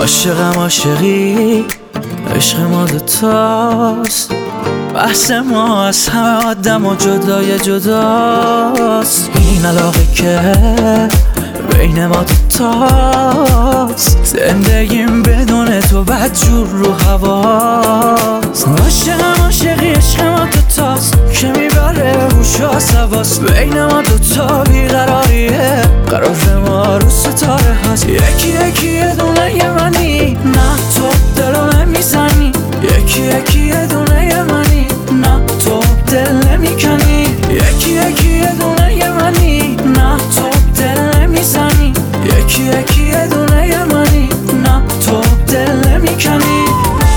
عاشقم عاشقی، عشق ما دوتاست، بحث ما از همه آدم و جدای جداست. این علاقه که بین ما دوتاست، زندگیم بدون تو بدجور رو هواست. عاشقم عاشقی، عشق ما دوتاست که میبره هوش و حواس. بین ما دوتا بیقراریه، قرار ما رو ستاره هست. یکی یکی یه دونه یه منی، نه تو دلو نمیزنی. یکی یکی یه دونه یه منی، نه تو دل نمیکنی. یکی یکی یه دونه یه منی، نه تو دل نمیزنی. یکی یکی یه دونه یه منی، نه تو دل نمیکنی.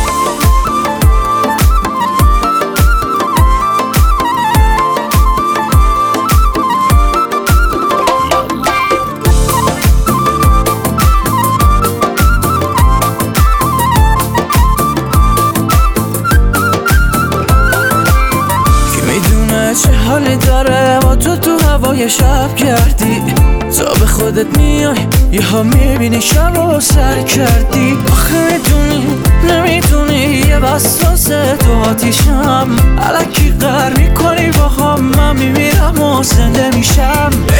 چه حالی داره با تو هوای شب کردی. تا به خودت میای یه ها میبینی شب و سر کردی. آخه میدونی نمیدونی یه وسواسه تو آتیشم. الکی قهر میکنی با هم، من میمیرم و زنده میشم.